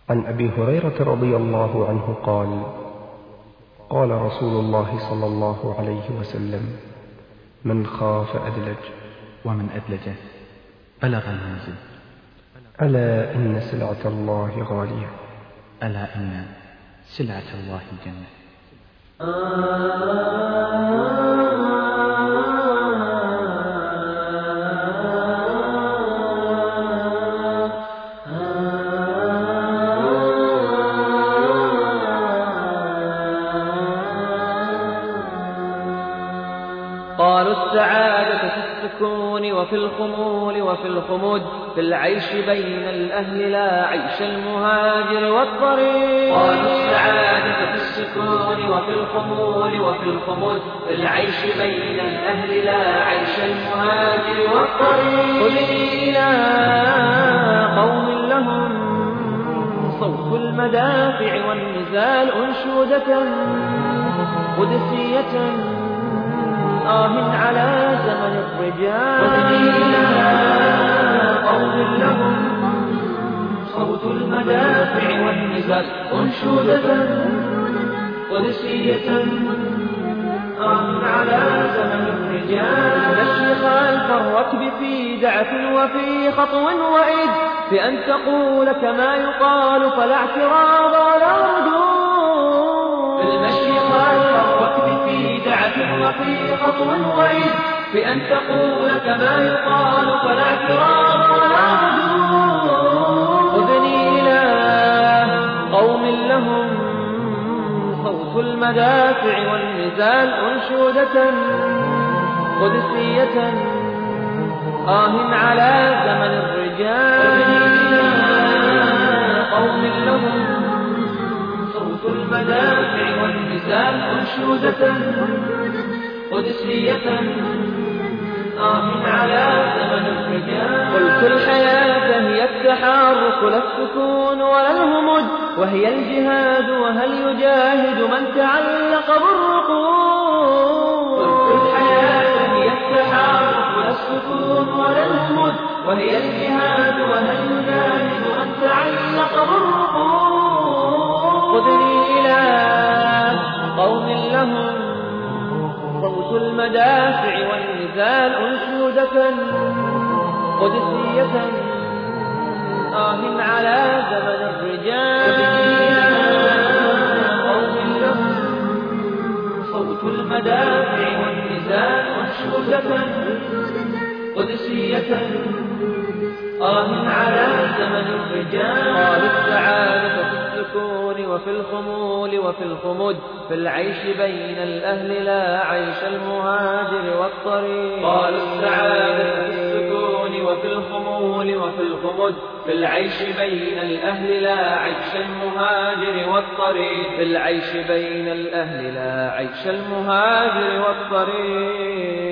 عن أبي هريرة رضي الله عنه قال: قال رسول الله صلى الله عليه وسلم: من خاف أدلج. ومن أدلج بلغ المنزل. ألا إن سلعة الله غالية. ألا إن سلعة الله الجنة. قالوا السعادة في السكون وفي الخمول وفي الخمود، في العيش بين الأهل لا عيش المهاجر والطريق. قالوا السعادة في السكون وفي الخمول وفي الخمود، في العيش بين الأهل لا عيش المهاجر والطريق. خذني إلى قوم لهم صوت المدافع والنزال أنشودة قدسية على زمن الرجال. خذني إلى قوم لهم صوت المدافع والنزال أنشودة قدسية على زمن الرجال. نشي خلف الركب في دعف وفي خطو وإد، بأن تقول كما يقال فلا اعتراض ولا ردود. المشي خلف الركب في دعف وفي خطو وإد، بأن تقول كما يقال فلا اعتراض ولا ردود. خذني إلى قوم لهم صوت المدافع والنزال أنشودة قدسية على زمن الرجال. خذني إلى قوم لهم صوت المدافع والنزال أنشودة قدسية على زمن الرجال. قلت الحياة هي التحرك لا السكون ولا الهمود، وهي الجهاد وهل يجاهد من تعلق بالرقود. قلت الحياة هي التحرك لا السكون ولا الهمود، وهي الجهاد وهل يجاهد من تعلق بالرقود. خذني إلى قوم لهم صوت المدافع والنزال أنشودة قدسية على زمن الرجال. قوم لهم صوت المدافع والنزال أنشودة قدسية على زمن الرجال. قالوا السعادة في السكون وفي الخمول وفي الخمود، في العيش بين الأهل لا عيش المهاجر والطريق. قالوا السعادة في السكون وفي الخمول وفي الخمود، في العيش بين الأهل لا عيش المهاجر والطريق. في العيش بين الأهل لا عيش المهاجر والطريق.